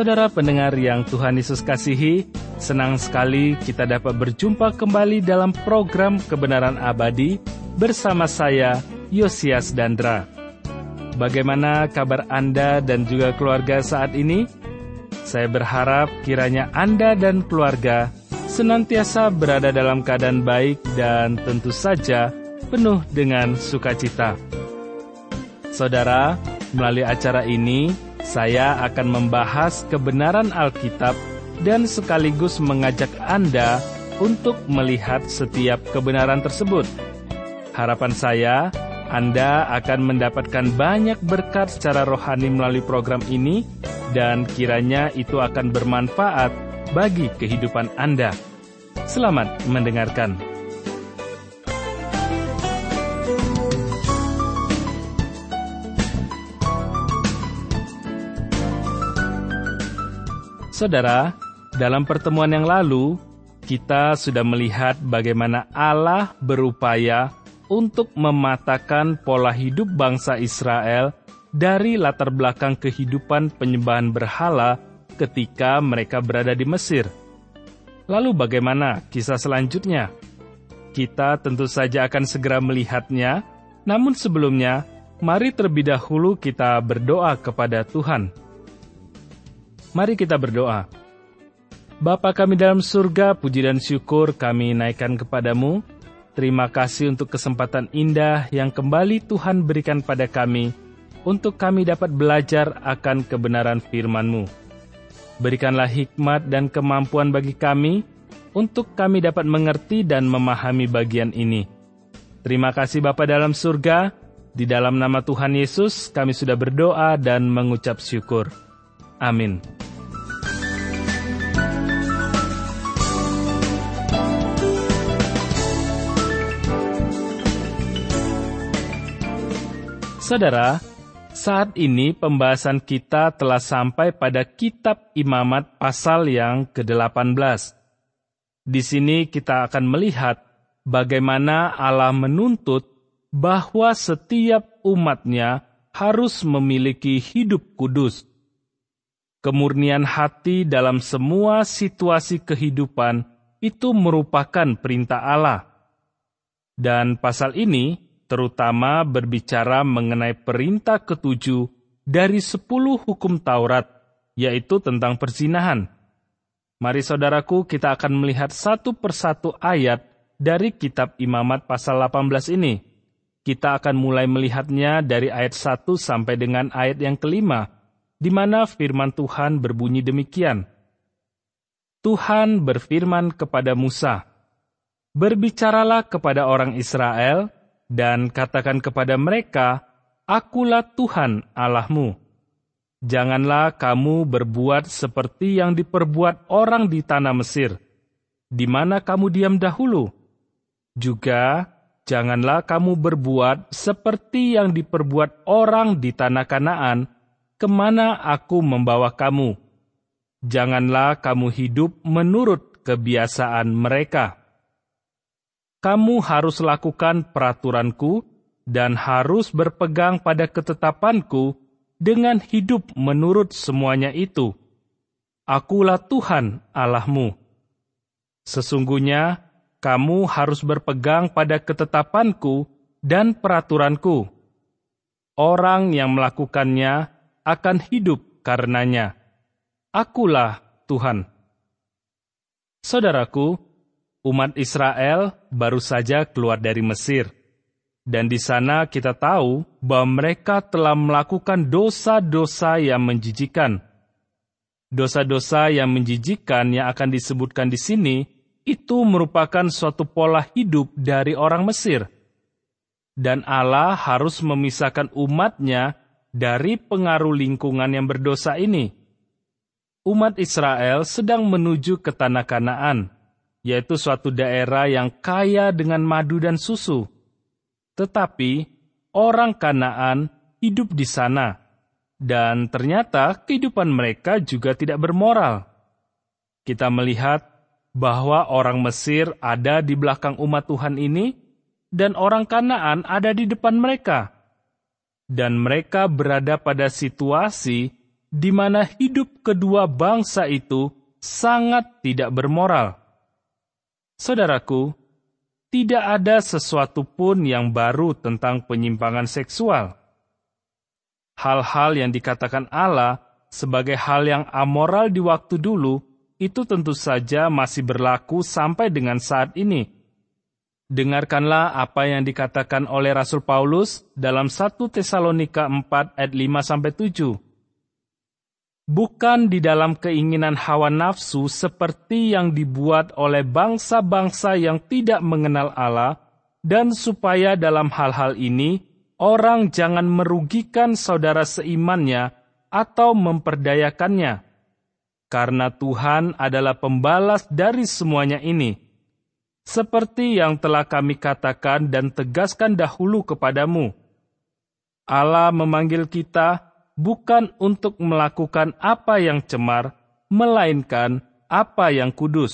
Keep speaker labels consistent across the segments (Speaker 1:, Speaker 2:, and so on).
Speaker 1: Saudara pendengar yang Tuhan Yesus kasihi, senang sekali kita dapat berjumpa kembali dalam program Kebenaran Abadi bersama saya, Yosias Dandra. Bagaimana kabar Anda dan juga keluarga saat ini? Saya berharap kiranya Anda dan keluarga senantiasa berada dalam keadaan baik dan tentu saja penuh dengan sukacita. Saudara, melalui acara ini, saya akan membahas kebenaran Alkitab dan sekaligus mengajak Anda untuk melihat setiap kebenaran tersebut. Harapan saya, Anda akan mendapatkan banyak berkat secara rohani melalui program ini, dan kiranya itu akan bermanfaat bagi kehidupan Anda. Selamat mendengarkan. Saudara, dalam pertemuan yang lalu, kita sudah melihat bagaimana Allah berupaya untuk mematahkan pola hidup bangsa Israel dari latar belakang kehidupan penyembahan berhala ketika mereka berada di Mesir. Lalu bagaimana kisah selanjutnya? Kita tentu saja akan segera melihatnya, namun sebelumnya, mari terlebih dahulu kita berdoa kepada Tuhan. Mari kita berdoa. Bapa kami dalam surga, puji dan syukur kami naikkan kepadamu. Terima kasih untuk kesempatan indah yang kembali Tuhan berikan pada kami, untuk kami dapat belajar akan kebenaran firman-Mu. Berikanlah hikmat dan kemampuan bagi kami, untuk kami dapat mengerti dan memahami bagian ini. Terima kasih Bapa dalam surga, di dalam nama Tuhan Yesus kami sudah berdoa dan mengucap syukur. Amin. Saudara, saat ini pembahasan kita telah sampai pada Kitab Imamat pasal yang ke-18. Di sini kita akan melihat bagaimana Allah menuntut bahwa setiap umatnya harus memiliki hidup kudus. Kemurnian hati dalam semua situasi kehidupan itu merupakan perintah Allah. Dan pasal ini terutama berbicara mengenai perintah ke-7 dari 10 hukum Taurat, yaitu tentang perzinahan. Mari saudaraku, kita akan melihat satu persatu ayat dari Kitab Imamat pasal 18 ini. Kita akan mulai melihatnya dari ayat 1 sampai dengan ayat yang ke-5, di mana firman Tuhan berbunyi demikian. Tuhan berfirman kepada Musa, "Berbicaralah kepada orang Israel, dan katakan kepada mereka, Akulah Tuhan Allahmu. Janganlah kamu berbuat seperti yang diperbuat orang di tanah Mesir, di mana kamu diam dahulu. Juga janganlah kamu berbuat seperti yang diperbuat orang di tanah Kanaan, kemana aku membawa kamu. Janganlah kamu hidup menurut kebiasaan mereka. Kamu harus lakukan peraturanku dan harus berpegang pada ketetapanku dengan hidup menurut semuanya itu. Akulah Tuhan Allahmu. Sesungguhnya kamu harus berpegang pada ketetapanku dan peraturanku. Orang yang melakukannya akan hidup karenanya. Akulah Tuhan." Saudaraku, umat Israel baru saja keluar dari Mesir, dan di sana kita tahu bahwa mereka telah melakukan dosa-dosa yang menjijikkan. Dosa-dosa yang menjijikkan yang akan disebutkan di sini, itu merupakan suatu pola hidup dari orang Mesir. Dan Allah harus memisahkan umatnya dari pengaruh lingkungan yang berdosa ini. Umat Israel sedang menuju ke tanah Kanaan, yaitu suatu daerah yang kaya dengan madu dan susu. Tetapi orang Kanaan hidup di sana, dan ternyata kehidupan mereka juga tidak bermoral. Kita melihat bahwa orang Mesir ada di belakang umat Tuhan ini, dan orang Kanaan ada di depan mereka. Dan mereka berada pada situasi di mana hidup kedua bangsa itu sangat tidak bermoral. Saudaraku, tidak ada sesuatu pun yang baru tentang penyimpangan seksual. Hal-hal yang dikatakan Allah sebagai hal yang amoral di waktu dulu, itu tentu saja masih berlaku sampai dengan saat ini. Dengarkanlah apa yang dikatakan oleh Rasul Paulus dalam 1 Tesalonika 4 ayat 5-7. Bukan di dalam keinginan hawa nafsu seperti yang dibuat oleh bangsa-bangsa yang tidak mengenal Allah, dan supaya dalam hal-hal ini orang jangan merugikan saudara seimannya atau memperdayakannya. Karena Tuhan adalah pembalas dari semuanya ini. Seperti yang telah kami katakan dan tegaskan dahulu kepadamu, Allah memanggil kita bukan untuk melakukan apa yang cemar, melainkan apa yang kudus.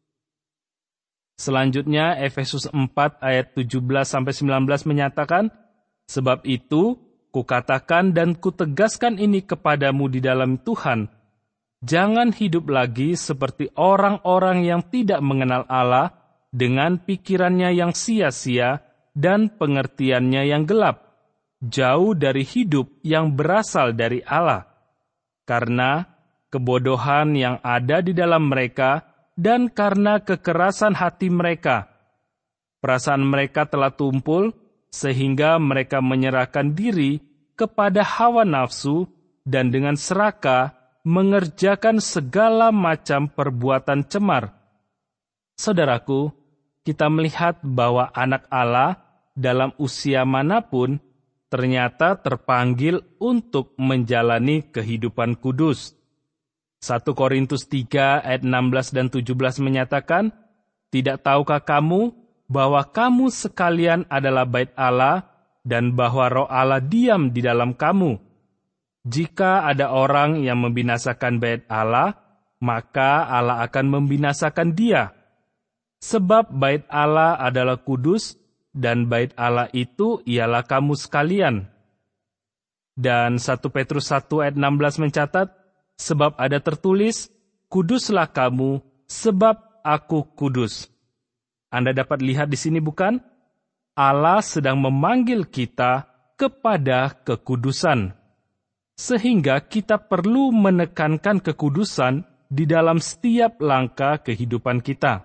Speaker 1: Selanjutnya, Efesus 4 ayat 17-19 menyatakan, sebab itu, kukatakan dan kutegaskan ini kepadamu di dalam Tuhan, jangan hidup lagi seperti orang-orang yang tidak mengenal Allah dengan pikirannya yang sia-sia dan pengertiannya yang gelap, jauh dari hidup yang berasal dari Allah. Karena kebodohan yang ada di dalam mereka dan karena kekerasan hati mereka, perasaan mereka telah tumpul sehingga mereka menyerahkan diri kepada hawa nafsu dan dengan serakah mengerjakan segala macam perbuatan cemar. Saudaraku, kita melihat bahwa anak Allah dalam usia manapun ternyata terpanggil untuk menjalani kehidupan kudus. 1 Korintus 3 ayat 16 dan 17 menyatakan, tidak tahukah kamu bahwa kamu sekalian adalah bait Allah dan bahwa roh Allah diam di dalam kamu? Jika ada orang yang membinasakan bait Allah, maka Allah akan membinasakan dia. Sebab bait Allah adalah kudus, dan bait Allah itu ialah kamu sekalian. Dan 1 Petrus 1 ayat 16 mencatat, sebab ada tertulis, kuduslah kamu, sebab aku kudus. Anda dapat lihat di sini bukan? Allah sedang memanggil kita kepada kekudusan. Sehingga kita perlu menekankan kekudusan di dalam setiap langkah kehidupan kita.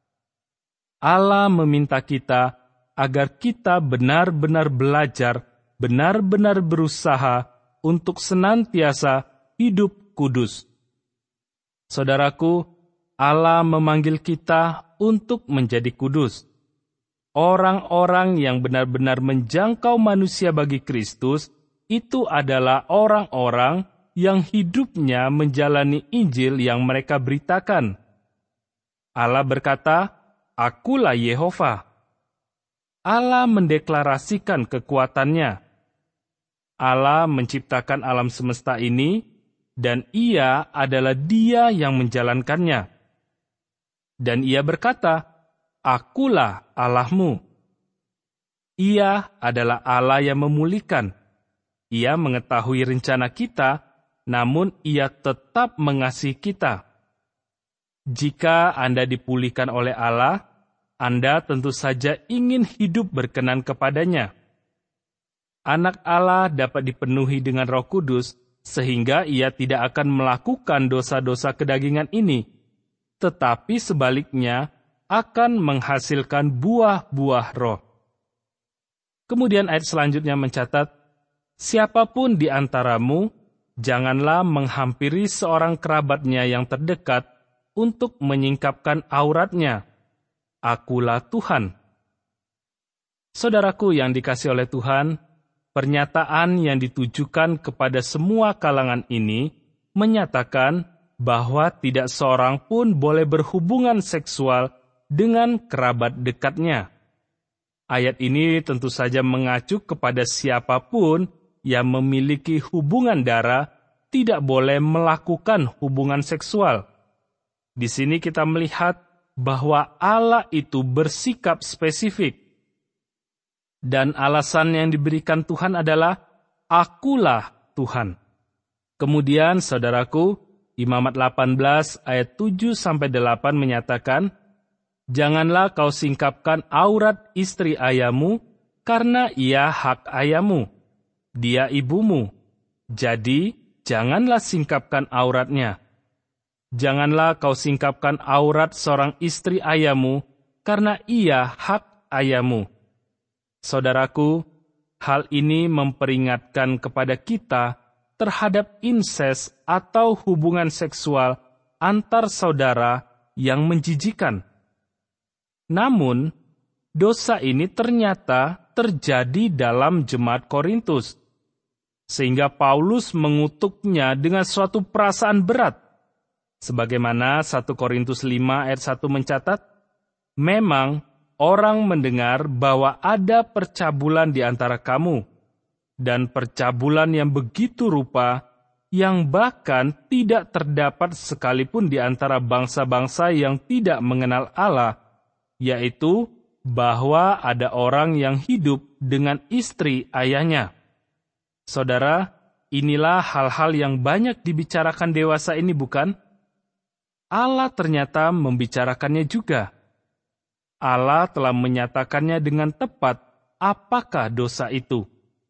Speaker 1: Allah meminta kita agar kita benar-benar belajar, benar-benar berusaha untuk senantiasa hidup kudus. Saudaraku, Allah memanggil kita untuk menjadi kudus. Orang-orang yang benar-benar menjangkau manusia bagi Kristus, itu adalah orang-orang yang hidupnya menjalani Injil yang mereka beritakan. Allah berkata, Akulah Yehova. Allah mendeklarasikan kekuatannya. Allah menciptakan alam semesta ini, dan Ia adalah Dia yang menjalankannya. Dan Ia berkata, Akulah Allahmu. Ia adalah Allah yang memulihkan. Ia mengetahui rencana kita, namun Ia tetap mengasihi kita. Jika Anda dipulihkan oleh Allah, Anda tentu saja ingin hidup berkenan kepadanya. Anak Allah dapat dipenuhi dengan Roh Kudus, sehingga ia tidak akan melakukan dosa-dosa kedagingan ini, tetapi sebaliknya akan menghasilkan buah-buah roh. Kemudian ayat selanjutnya mencatat, siapapun di antaramu, janganlah menghampiri seorang kerabatnya yang terdekat untuk menyingkapkan auratnya. Akulah Tuhan. Saudaraku yang dikasihi oleh Tuhan, pernyataan yang ditujukan kepada semua kalangan ini menyatakan bahwa tidak seorang pun boleh berhubungan seksual dengan kerabat dekatnya. Ayat ini tentu saja mengacu kepada siapapun yang memiliki hubungan darah tidak boleh melakukan hubungan seksual. Di sini kita melihat bahwa Allah itu bersikap spesifik. Dan alasan yang diberikan Tuhan adalah, Akulah Tuhan. Kemudian, saudaraku, Imamat 18 ayat 7-8 menyatakan, "Janganlah kau singkapkan aurat istri ayahmu, karena ia hak ayahmu. Dia ibumu. Jadi, janganlah singkapkan auratnya. Janganlah kau singkapkan aurat seorang istri ayahmu, karena ia hak ayahmu." Saudaraku, hal ini memperingatkan kepada kita terhadap inses atau hubungan seksual antar saudara yang menjijikan. Namun, dosa ini ternyata terjadi dalam jemaat Korintus, sehingga Paulus mengutuknya dengan suatu perasaan berat. Sebagaimana 1 Korintus 5 ayat 1 mencatat, "Memang orang mendengar bahwa ada percabulan di antara kamu, dan percabulan yang begitu rupa, yang bahkan tidak terdapat sekalipun di antara bangsa-bangsa yang tidak mengenal Allah, yaitu bahwa ada orang yang hidup dengan istri ayahnya." Saudara, inilah hal-hal yang banyak dibicarakan dewasa ini, bukan? Allah ternyata membicarakannya juga. Allah telah menyatakannya dengan tepat apakah dosa itu.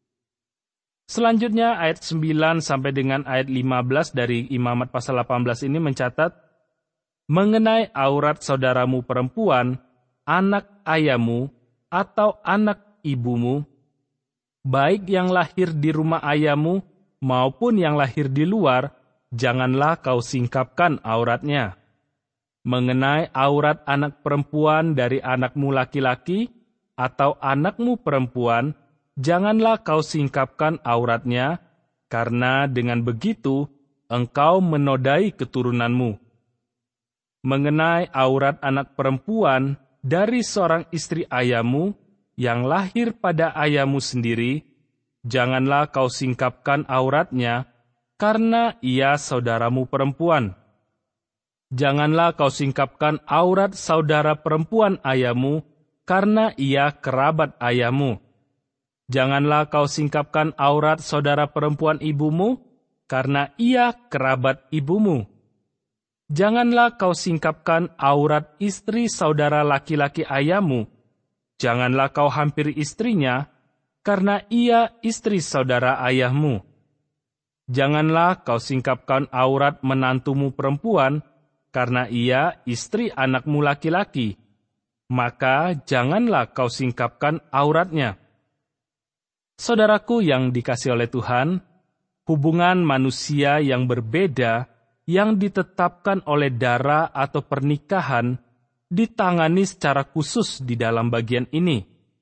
Speaker 1: Selanjutnya ayat 9 sampai dengan ayat 15 dari Imamat pasal 18 ini mencatat, "Mengenai aurat saudaramu perempuan, anak ayahmu, atau anak ibumu, baik yang lahir di rumah ayahmu maupun yang lahir di luar, janganlah kau singkapkan auratnya. Mengenai aurat anak perempuan dari anakmu laki-laki atau anakmu perempuan, janganlah kau singkapkan auratnya, karena dengan begitu engkau menodai keturunanmu. Mengenai aurat anak perempuan dari seorang istri ayahmu yang lahir pada ayahmu sendiri, janganlah kau singkapkan auratnya, karena ia saudaramu perempuan. Janganlah kau singkapkan aurat saudara perempuan ayahmu, karena ia kerabat ayahmu. Janganlah kau singkapkan aurat saudara perempuan ibumu, karena ia kerabat ibumu. Janganlah kau singkapkan aurat istri saudara laki-laki ayahmu. Janganlah kau hampiri istrinya, karena ia istri saudara ayahmu. Janganlah kau singkapkan aurat menantumu perempuan, karena ia istri anakmu laki-laki. Maka janganlah kau singkapkan auratnya." Saudaraku yang dikasihi oleh Tuhan, hubungan manusia yang berbeda yang ditetapkan oleh darah atau pernikahan ditangani secara khusus di dalam bagian ini.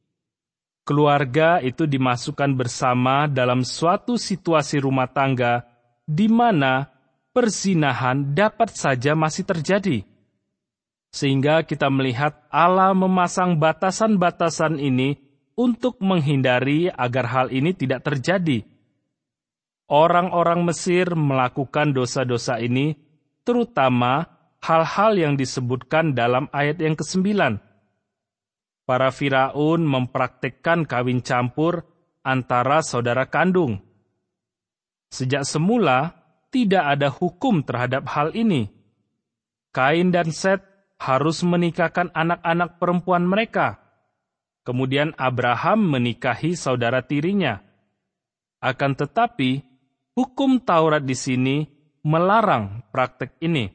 Speaker 1: Keluarga itu dimasukkan bersama dalam suatu situasi rumah tangga di mana perzinahan dapat saja masih terjadi. Sehingga kita melihat Allah memasang batasan-batasan ini untuk menghindari agar hal ini tidak terjadi. Orang-orang Mesir melakukan dosa-dosa ini, terutama hal-hal yang disebutkan dalam ayat yang ke-9. Para Firaun mempraktikkan kawin campur antara saudara kandung. Sejak semula, tidak ada hukum terhadap hal ini. Kain dan Set harus menikahkan anak-anak perempuan mereka. Kemudian Abraham menikahi saudara tirinya. Akan tetapi, hukum Taurat di sini melarang praktek ini.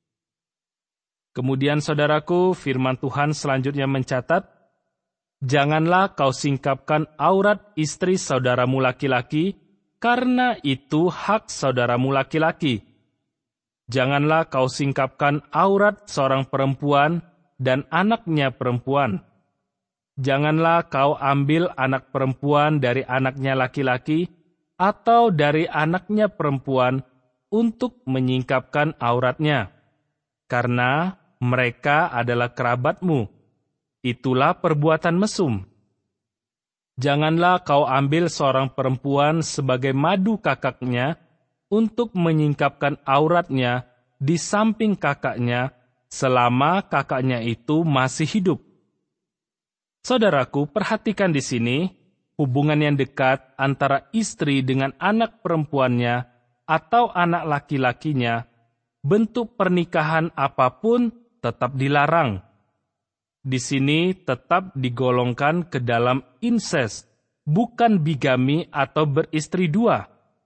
Speaker 1: Kemudian saudaraku, firman Tuhan selanjutnya mencatat, "Janganlah kau singkapkan aurat istri saudaramu laki-laki, karena itu hak saudaramu laki-laki. Janganlah kau singkapkan aurat seorang perempuan dan anaknya perempuan. Janganlah kau ambil anak perempuan dari anaknya laki-laki atau dari anaknya perempuan untuk menyingkapkan auratnya, karena mereka adalah kerabatmu. Itulah perbuatan mesum. Janganlah kau ambil seorang perempuan sebagai madu kakaknya untuk menyingkapkan auratnya di samping kakaknya selama kakaknya itu masih hidup." Saudaraku, perhatikan di sini hubungan yang dekat antara istri dengan anak perempuannya atau anak laki-lakinya, bentuk pernikahan apapun tetap dilarang. Di sini tetap digolongkan ke dalam insest, bukan bigami atau beristri dua.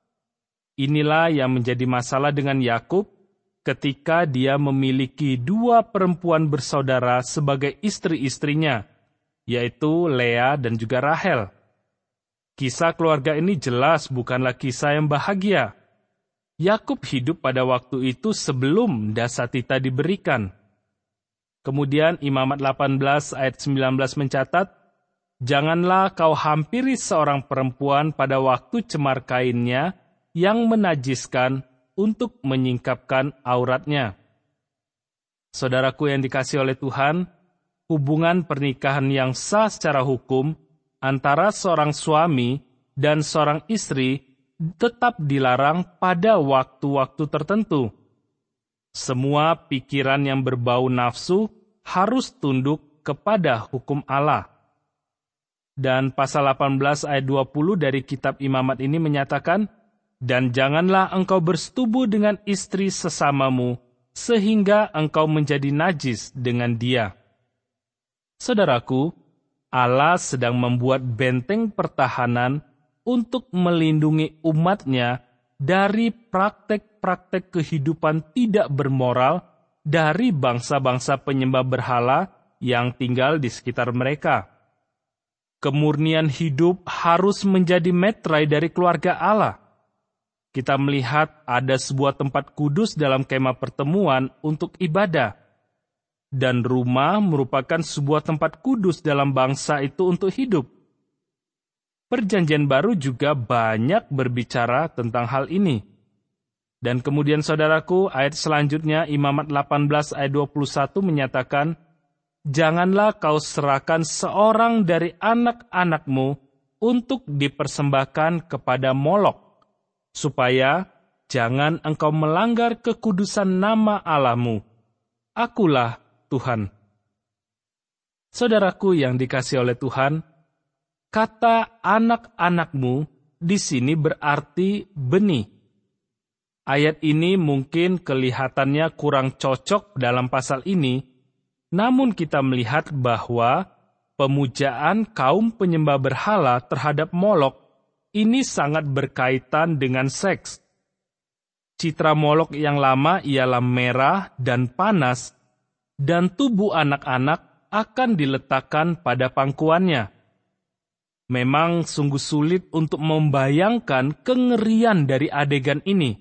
Speaker 1: Inilah yang menjadi masalah dengan Yakub ketika dia memiliki dua perempuan bersaudara sebagai istri-istrinya, yaitu Lea dan juga Rahel. Kisah keluarga ini jelas bukanlah kisah yang bahagia. Yakub hidup pada waktu itu sebelum Dasatita diberikan. Kemudian Imamat 18 ayat 19 mencatat, "Janganlah kau hampiri seorang perempuan pada waktu cemar kainnya yang menajiskan untuk menyingkapkan auratnya." Saudaraku yang dikasihi oleh Tuhan, hubungan pernikahan yang sah secara hukum antara seorang suami dan seorang istri tetap dilarang pada waktu-waktu tertentu. Semua pikiran yang berbau nafsu harus tunduk kepada hukum Allah. Dan pasal 18 ayat 20 dari kitab Imamat ini menyatakan, "Dan janganlah engkau bersetubuh dengan istri sesamamu, sehingga engkau menjadi najis dengan dia." Saudaraku, Allah sedang membuat benteng pertahanan untuk melindungi umatnya dari praktek-praktek kehidupan tidak bermoral dari bangsa-bangsa penyembah berhala yang tinggal di sekitar mereka. Kemurnian hidup harus menjadi metrai dari keluarga Allah. Kita melihat ada sebuah tempat kudus dalam kemah pertemuan untuk ibadah. Dan rumah merupakan sebuah tempat kudus dalam bangsa itu untuk hidup. Perjanjian Baru juga banyak berbicara tentang hal ini. Dan kemudian saudaraku, ayat selanjutnya Imamat 18 ayat 21 menyatakan, "Janganlah kau serahkan seorang dari anak-anakmu untuk dipersembahkan kepada Molok, supaya jangan engkau melanggar kekudusan nama Allahmu. Akulah Tuhan." Saudaraku yang dikasihi oleh Tuhan, kata anak-anakmu di sini berarti benih. Ayat ini mungkin kelihatannya kurang cocok dalam pasal ini, namun kita melihat bahwa pemujaan kaum penyembah berhala terhadap Molok ini sangat berkaitan dengan seks. Citra Molok yang lama ialah merah dan panas, dan tubuh anak-anak akan diletakkan pada pangkuannya. Memang sungguh sulit untuk membayangkan kengerian dari adegan ini.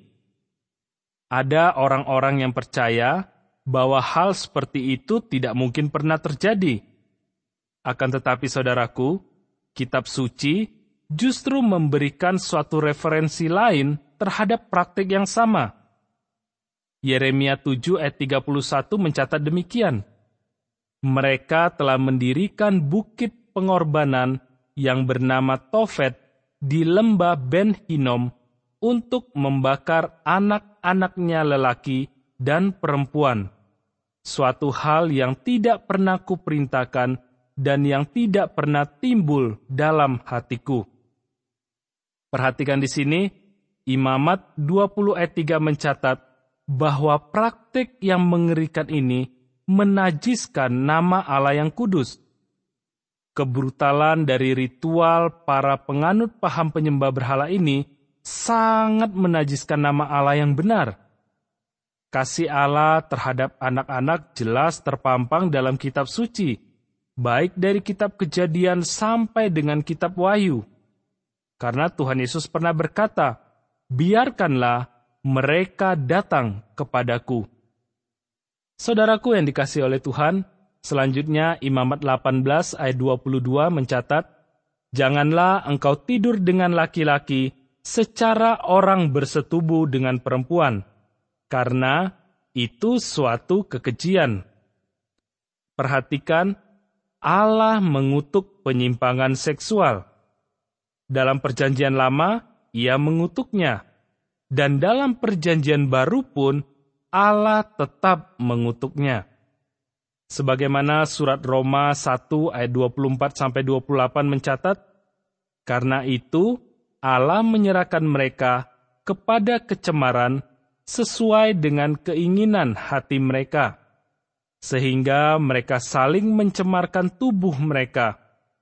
Speaker 1: Ada orang-orang yang percaya bahwa hal seperti itu tidak mungkin pernah terjadi. Akan tetapi saudaraku, kitab suci justru memberikan suatu referensi lain terhadap praktik yang sama. Yeremia 7 ayat 31 mencatat demikian, "Mereka telah mendirikan bukit pengorbanan yang bernama Tofet di lembah Ben Hinnom untuk membakar anak-anaknya lelaki dan perempuan. Suatu hal yang tidak pernah kuperintahkan dan yang tidak pernah timbul dalam hatiku." Perhatikan di sini, Imamat 20 ayat 3 mencatat bahwa praktik yang mengerikan ini menajiskan nama Allah yang kudus. Kebrutalan dari ritual para penganut paham penyembah berhala ini sangat menajiskan nama Allah yang benar. Kasih Allah terhadap anak-anak jelas terpampang dalam kitab suci, baik dari kitab Kejadian sampai dengan kitab Wahyu. Karena Tuhan Yesus pernah berkata, "Biarkanlah mereka datang kepadaku." Saudaraku yang dikasihi oleh Tuhan, selanjutnya Imamat 18 ayat 22 mencatat, "Janganlah engkau tidur dengan laki-laki secara orang bersetubuh dengan perempuan, karena itu suatu kekejian." Perhatikan, Allah mengutuk penyimpangan seksual. Dalam perjanjian lama, Ia mengutuknya. Dan dalam perjanjian baru pun, Allah tetap mengutuknya. Sebagaimana surat Roma 1 ayat 24-28 mencatat, "Karena itu Allah menyerahkan mereka kepada kecemaran sesuai dengan keinginan hati mereka, sehingga mereka saling mencemarkan tubuh mereka.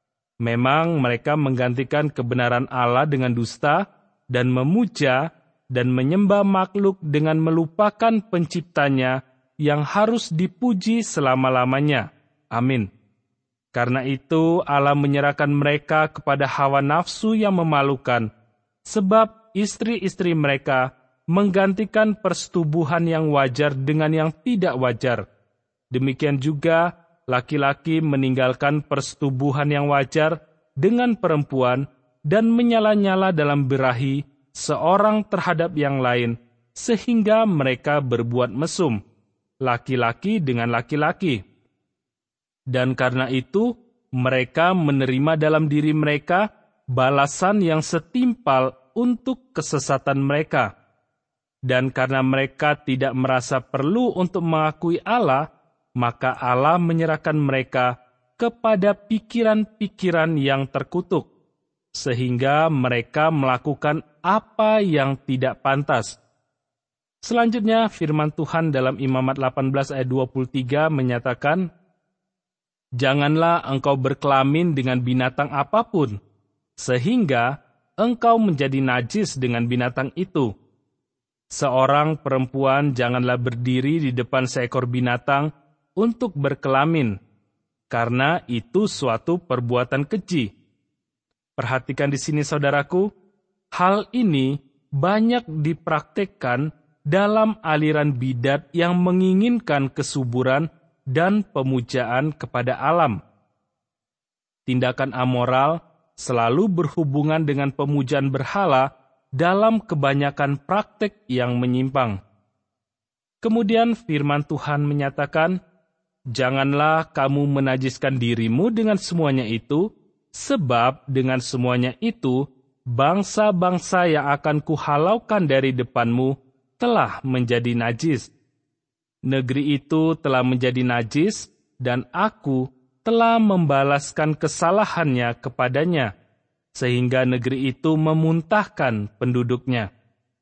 Speaker 1: Memang mereka menggantikan kebenaran Allah dengan dusta dan memuja dan menyembah makhluk dengan melupakan penciptanya yang harus dipuji selama-lamanya. Amin. Karena itu Allah menyerahkan mereka kepada hawa nafsu yang memalukan, sebab istri-istri mereka menggantikan persetubuhan yang wajar dengan yang tidak wajar. Demikian juga laki-laki meninggalkan persetubuhan yang wajar dengan perempuan dan menyala-nyala dalam birahi seorang terhadap yang lain, sehingga mereka berbuat mesum, laki-laki dengan laki-laki. Dan karena itu, mereka menerima dalam diri mereka balasan yang setimpal untuk kesesatan mereka. Dan karena mereka tidak merasa perlu untuk mengakui Allah, maka Allah menyerahkan mereka kepada pikiran-pikiran yang terkutuk, sehingga mereka melakukan apa yang tidak pantas. Selanjutnya, firman Tuhan dalam Imamat 18 ayat 23 menyatakan, "Janganlah engkau berkelamin dengan binatang apapun, sehingga engkau menjadi najis dengan binatang itu. Seorang perempuan janganlah berdiri di depan seekor binatang untuk berkelamin, karena itu suatu perbuatan keji." Perhatikan di sini, saudaraku, hal ini banyak dipraktikkan dalam aliran bidat yang menginginkan kesuburan dan pemujaan kepada alam. Tindakan amoral selalu berhubungan dengan pemujaan berhala dalam kebanyakan praktik yang menyimpang. Kemudian firman Tuhan menyatakan, "Janganlah kamu menajiskan dirimu dengan semuanya itu, sebab dengan semuanya itu, bangsa-bangsa yang akan kuhalaukan dari depanmu telah menjadi najis. Negeri itu telah menjadi najis, dan aku telah membalaskan kesalahannya kepadanya, sehingga negeri itu memuntahkan penduduknya."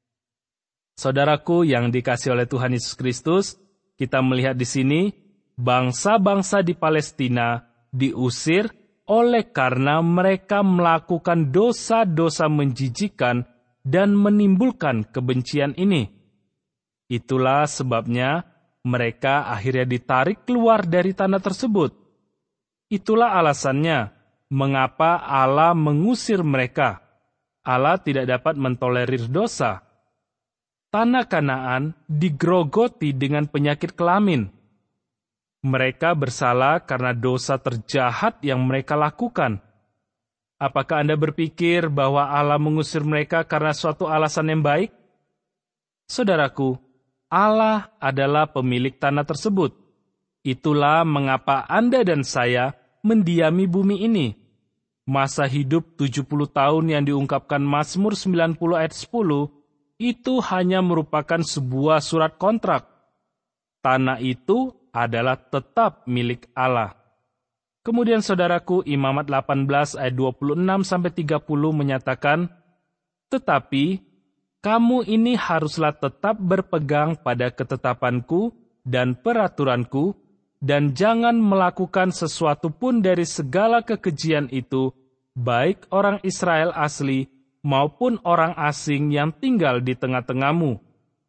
Speaker 1: Saudaraku yang dikasihi oleh Tuhan Yesus Kristus, kita melihat di sini, bangsa-bangsa di Palestina diusir oleh karena mereka melakukan dosa-dosa menjijikan dan menimbulkan kebencian ini. Itulah sebabnya mereka akhirnya ditarik keluar dari tanah tersebut. Itulah alasannya mengapa Allah mengusir mereka. Allah tidak dapat mentolerir dosa. Tanah Kanaan digrogoti dengan penyakit kelamin. Mereka bersalah karena dosa terjahat yang mereka lakukan. Apakah Anda berpikir bahwa Allah mengusir mereka karena suatu alasan yang baik? Saudaraku, Allah adalah pemilik tanah tersebut. Itulah mengapa Anda dan saya mendiami bumi ini. Masa hidup 70 tahun yang diungkapkan Mazmur 90 ayat 10 itu hanya merupakan sebuah surat kontrak. Tanah itu adalah tetap milik Allah. Kemudian saudaraku, Imamat 18 ayat 26-30 menyatakan, "Tetapi kamu ini haruslah tetap berpegang pada ketetapanku dan peraturanku, dan jangan melakukan sesuatu pun dari segala kekejian itu, baik orang Israel asli maupun orang asing yang tinggal di tengah-tengahmu.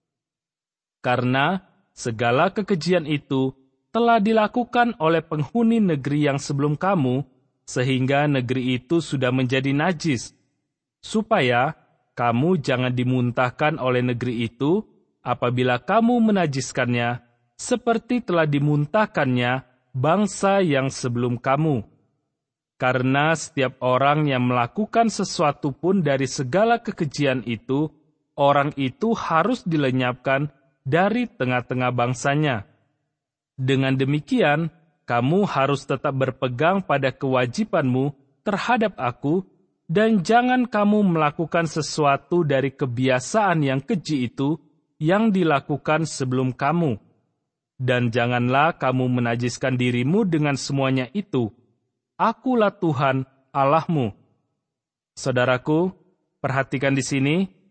Speaker 1: Karena segala kekejian itu telah dilakukan oleh penghuni negeri yang sebelum kamu, sehingga negeri itu sudah menjadi najis, supaya kamu jangan dimuntahkan oleh negeri itu apabila kamu menajiskannya, seperti telah dimuntahkannya bangsa yang sebelum kamu. Karena setiap orang yang melakukan sesuatu pun dari segala kekejian itu, orang itu harus dilenyapkan dari tengah-tengah bangsanya. Dengan demikian, kamu harus tetap berpegang pada kewajibanmu terhadap aku, dan jangan kamu melakukan sesuatu dari kebiasaan yang keji itu yang dilakukan sebelum kamu. Dan janganlah kamu menajiskan dirimu dengan semuanya itu. Akulah Tuhan Allahmu." Saudaraku, perhatikan di sini,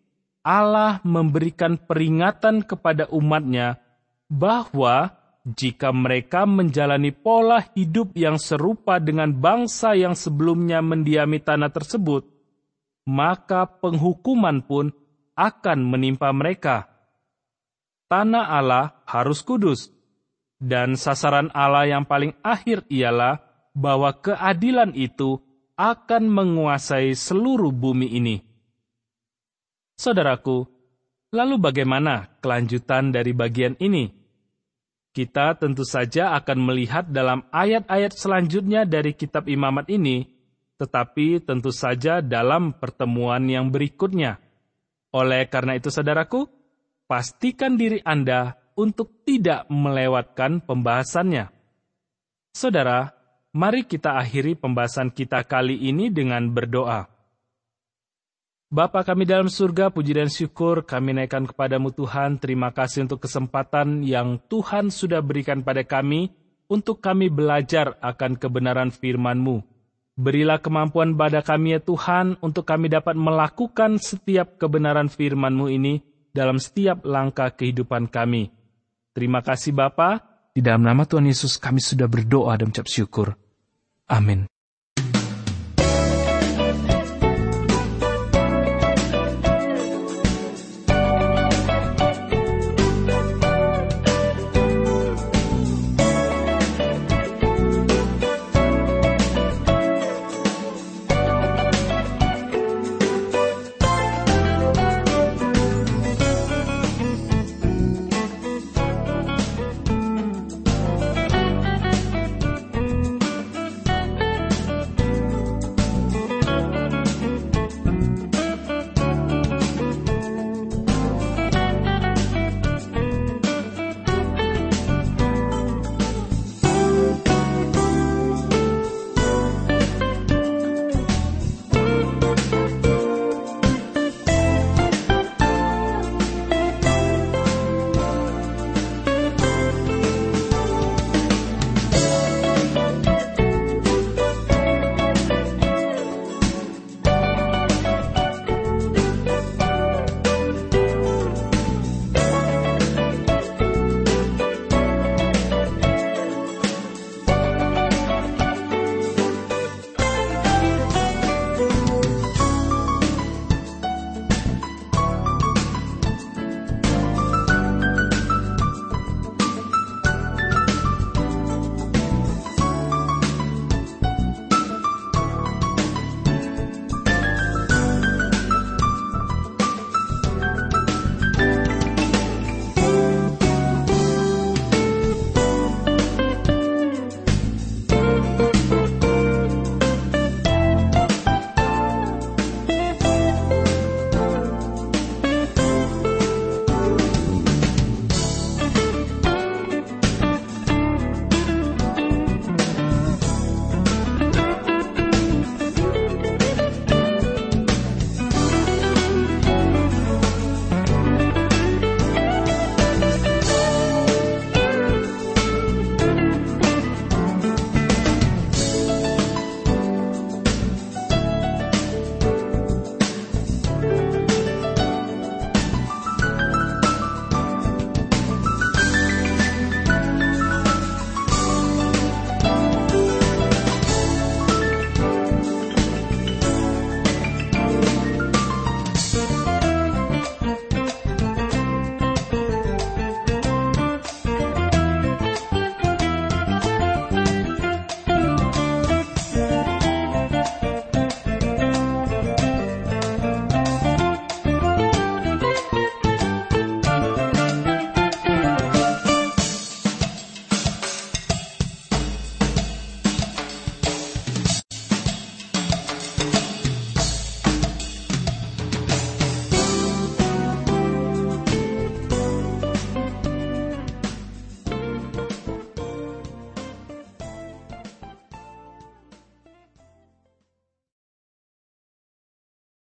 Speaker 1: Allah memberikan peringatan kepada umat-Nya bahwa jika mereka menjalani pola hidup yang serupa dengan bangsa yang sebelumnya mendiami tanah tersebut, maka penghukuman pun akan menimpa mereka. Tanah Allah harus kudus, dan sasaran Allah yang paling akhir ialah bahwa keadilan itu akan menguasai seluruh bumi ini. Saudaraku, lalu bagaimana kelanjutan dari bagian ini? Kita tentu saja akan melihat dalam ayat-ayat selanjutnya dari kitab Imamat ini, tetapi tentu saja dalam pertemuan yang berikutnya. Oleh karena itu, saudaraku, pastikan diri Anda untuk tidak melewatkan pembahasannya. Saudara, mari kita akhiri pembahasan kita kali ini dengan berdoa. Bapa kami dalam surga, puji dan syukur kami naikkan kepadamu Tuhan. Terima kasih untuk kesempatan yang Tuhan sudah berikan pada kami untuk kami belajar akan kebenaran firman-Mu. Berilah kemampuan pada kami ya Tuhan untuk kami dapat melakukan setiap kebenaran firman-Mu ini dalam setiap langkah kehidupan kami. Terima kasih Bapa. Di dalam nama Tuhan Yesus kami sudah berdoa dan mengucap syukur. Amin.